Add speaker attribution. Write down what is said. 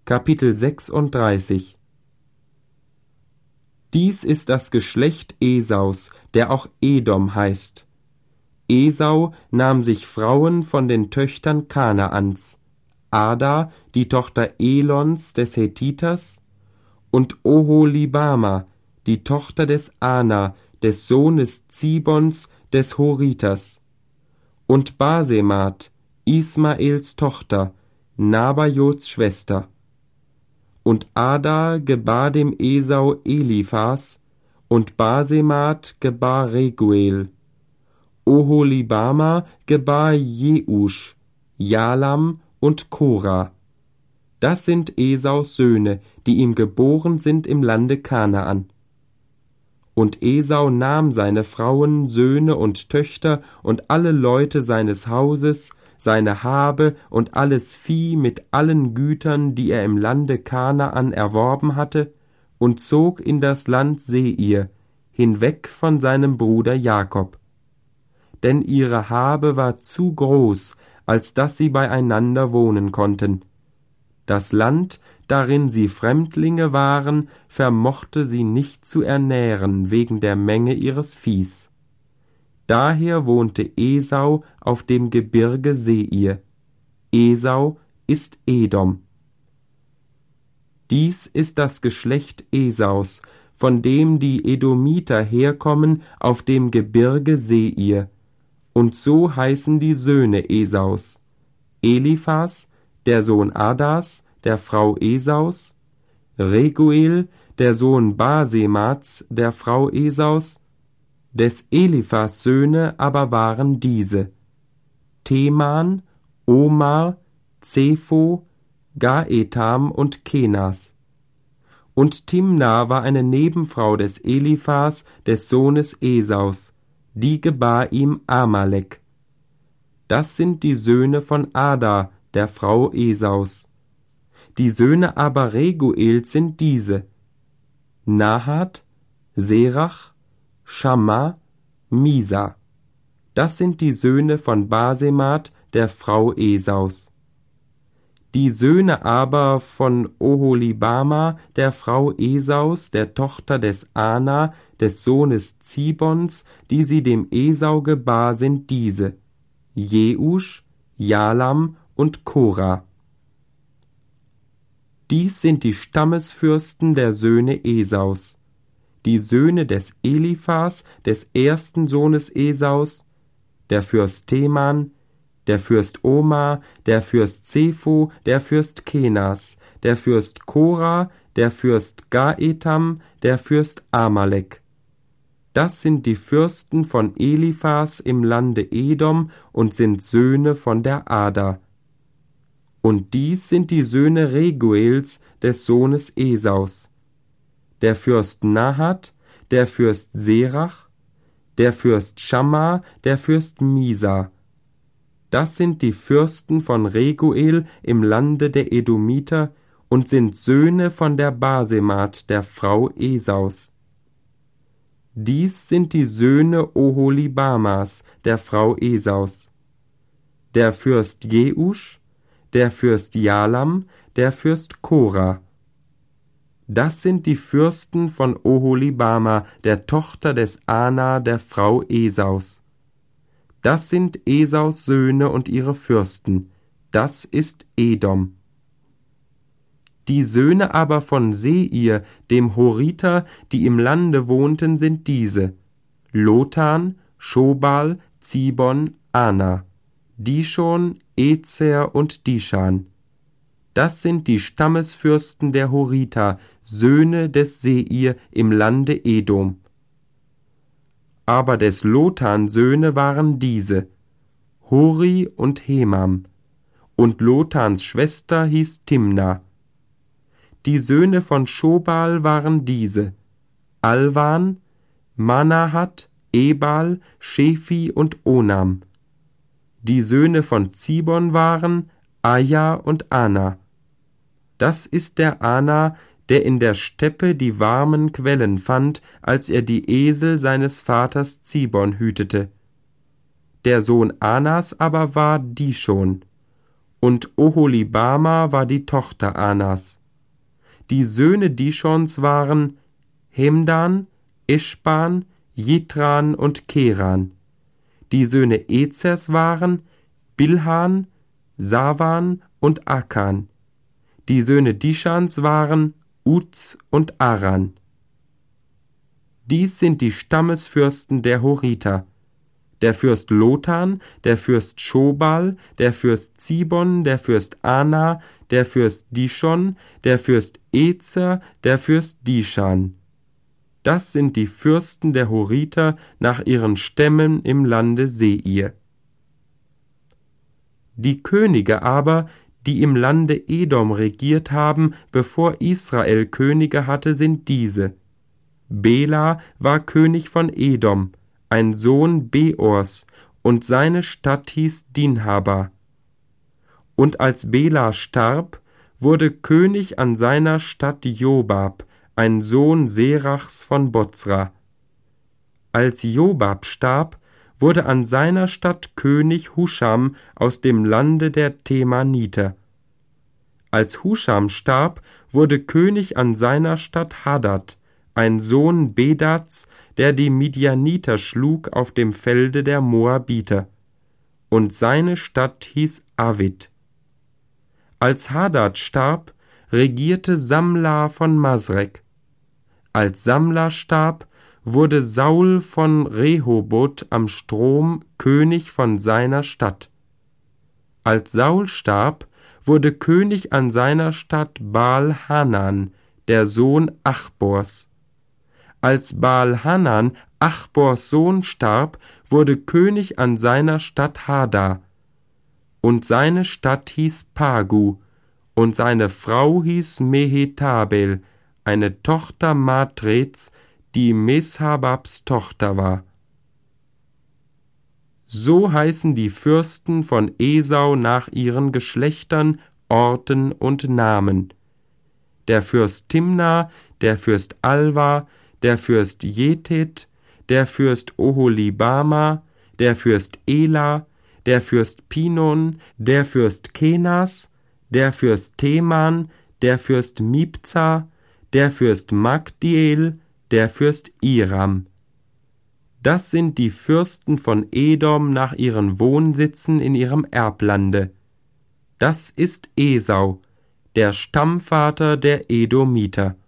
Speaker 1: Kapitel 36. Dies ist das Geschlecht Esaus, der auch Edom heißt. Esau nahm sich Frauen von den Töchtern Kanaans, Ada, die Tochter Elons des Hethiters, und Oholibama, die Tochter des Ana, des Sohnes Zibons des Horiters, und Basemat, Ismaels Tochter, Nabajots Schwester. Und Ada gebar dem Esau Eliphas, und Basemat gebar Reguel. Oholibama gebar Jeusch, Jalam und Kora. Das sind Esaus Söhne, die ihm geboren sind im Lande Kanaan. Und Esau nahm seine Frauen, Söhne und Töchter und alle Leute seines Hauses, seine Habe und alles Vieh mit allen Gütern, die er im Lande Kanaan erworben hatte, und zog in das Land Seir, hinweg von seinem Bruder Jakob. Denn ihre Habe war zu groß, als dass sie beieinander wohnen konnten. Das Land, darin sie Fremdlinge waren, vermochte sie nicht zu ernähren wegen der Menge ihres Viehs. Daher wohnte Esau auf dem Gebirge Seir. Esau ist Edom. Dies ist das Geschlecht Esaus, von dem die Edomiter herkommen auf dem Gebirge Seir. Und so heißen die Söhne Esaus: Eliphas, der Sohn Adas, der Frau Esaus, Reguel, der Sohn Basemats, der Frau Esaus. Des Eliphas Söhne aber waren diese: Teman, Omar, Zepho, Gaetam und Kenas. Und Timna war eine Nebenfrau des Eliphas, des Sohnes Esaus, die gebar ihm Amalek. Das sind die Söhne von Ada, der Frau Esaus. Die Söhne aber Reguels sind diese: Nahat, Serach, Schamma, Misa. Das sind die Söhne von Basemat, der Frau Esaus. Die Söhne aber von Oholibama, der Frau Esaus, der Tochter des Ana, des Sohnes Zibons, die sie dem Esau gebar, sind diese: Jeusch, Jalam und Kora. Dies sind die Stammesfürsten der Söhne Esaus. Die Söhne des Eliphas, des ersten Sohnes Esaus, der Fürst Teman, der Fürst Omar, der Fürst Zepho, der Fürst Kenas, der Fürst Kora, der Fürst Gaetam, der Fürst Amalek. Das sind die Fürsten von Eliphas im Lande Edom und sind Söhne von der Ada. Und dies sind die Söhne Reguels, des Sohnes Esaus: der Fürst Nahat, der Fürst Serach, der Fürst Schamma, der Fürst Misa. Das sind die Fürsten von Reguel im Lande der Edomiter und sind Söhne von der Basemat, der Frau Esaus. Dies sind die Söhne Oholibamas, der Frau Esaus: der Fürst Jeusch, der Fürst Jalam, der Fürst Kora. Das sind die Fürsten von Oholibama, der Tochter des Ana, der Frau Esaus. Das sind Esaus Söhne und ihre Fürsten. Das ist Edom. Die Söhne aber von Seir, dem Horiter, die im Lande wohnten, sind diese: Lotan, Schobal, Zibon, Ana, Dishon, Ezer und Dishan. Das sind die Stammesfürsten der Horiter, Söhne des Seir im Lande Edom. Aber des Lotan Söhne waren diese: Hori und Hemam, und Lotans Schwester hieß Timna. Die Söhne von Schobal waren diese: Alwan, Manahat, Ebal, Shefi und Onam. Die Söhne von Zibon waren Aja und Ana. Das ist der Ana, der in der Steppe die warmen Quellen fand, als er die Esel seines Vaters Zibon hütete. Der Sohn Anas aber war Dishon. und Oholibama war die Tochter Anas. Die Söhne Dishons waren Hemdan, Eschban, Jitran und Keran. Die Söhne Ezers waren Bilhan, Sawan und Akan. Die Söhne Dishans waren Uz und Aran. Dies sind die Stammesfürsten der Horiter: der Fürst Lotan, der Fürst Schobal, der Fürst Zibon, der Fürst Ana, der Fürst Dishon, der Fürst Ezer, der Fürst Dishan. Das sind die Fürsten der Horiter nach ihren Stämmen im Lande Seir. Die Könige aber, die im Lande Edom regiert haben, bevor Israel Könige hatte, sind diese: Bela war König von Edom, ein Sohn Beors, und seine Stadt hieß Dinhaba. Und als Bela starb, wurde König an seiner Stadt Jobab, ein Sohn Serachs von Bozra. Als Jobab starb, wurde an seiner Stadt König Huscham aus dem Lande der Temaniter. Als Huscham starb, wurde König an seiner Stadt Hadad, ein Sohn Bedats, der die Midianiter schlug auf dem Felde der Moabiter. Und seine Stadt hieß Avid. Als Hadad starb, regierte Samla von Masrek. Als Samla starb, wurde Saul von Rehoboth am Strom König von seiner Stadt. Als Saul starb, wurde König an seiner Stadt Baal-Hanan, der Sohn Achbors. Als Baal-Hanan, Achbors Sohn, starb, wurde König an seiner Stadt Hada. Und seine Stadt hieß Pagu, und seine Frau hieß Mehetabel, eine Tochter Matreds, die Meshababs Tochter war. So heißen die Fürsten von Esau nach ihren Geschlechtern, Orten und Namen: der Fürst Timna, der Fürst Alva, der Fürst Jethet, der Fürst Oholibama, der Fürst Ela, der Fürst Pinon, der Fürst Kenas, der Fürst Teman, der Fürst Mibza, der Fürst Magdiel, der Fürst Iram. Das sind die Fürsten von Edom nach ihren Wohnsitzen in ihrem Erblande. Das ist Esau, der Stammvater der Edomiter.